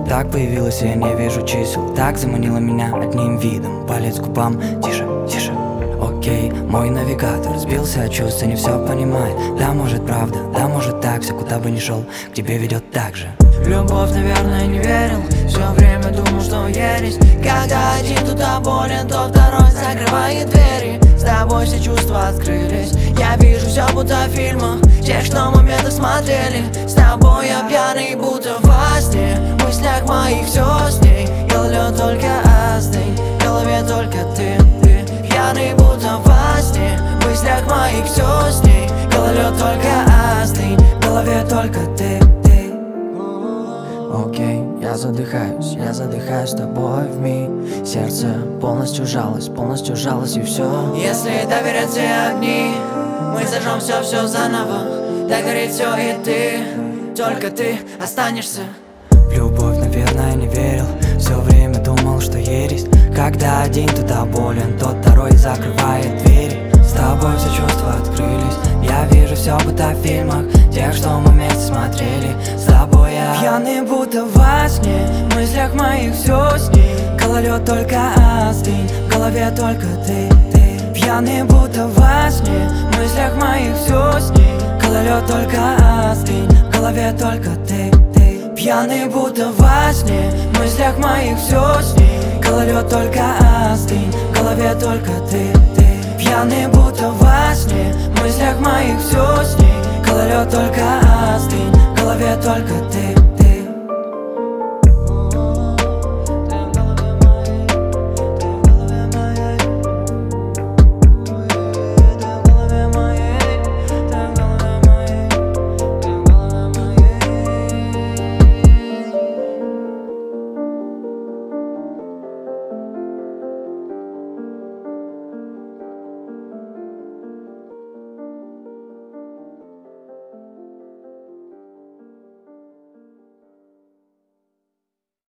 Так появилась, я не вижу чисел. Так заманила меня одним видом. Палец к губам, тише, тише. Окей, мой навигатор сбился от чувств и не все понимает. Да, может правда, да, может так. Все, куда бы ни шел, к тебе ведет так же. В любовь, наверное, не верил. Все время думал, что ересь. Когда один туда болен, то второй закрывает двери. С тобой все чувства открылись. Я вижу все будто в фильмах, тех, что моменты смотрели. С тобой я пьяный, будто во сне. В мыслях моих все с ней. Голове только остынь, в голове только ты. Пьяный, будто во сне. В мыслях моих все с ней. Голове только остынь, в голове только ты. Окей, я задыхаюсь с тобой в миг. Сердце полностью жалось и все. Если доверять все огни, мы зажжем все заново. Догорит все и ты, только ты останешься. В любовь, наверное, не верил. Все время думал, что ересь. Когда один туда болен, тот второй закрывает двери. С тобой все чувства открылись. Я вижу все будто в фильмах, тех, что мы вместе смотрели. С тобой я пьяный, будто во сне. В мыслях моих все с ней. Гололед только остынь, в голове только ты. Пьяный, будто во сне. В мыслях моих все с ней. Гололед только остынь, в голове только ты. Пьяный, будто во сне. В мыслях моих все с ней. Гололед только остынь, в голове только ты. Пьяный, будто во сне. В мыслях моих все с ней. Гололед только остынь, в голове только ты.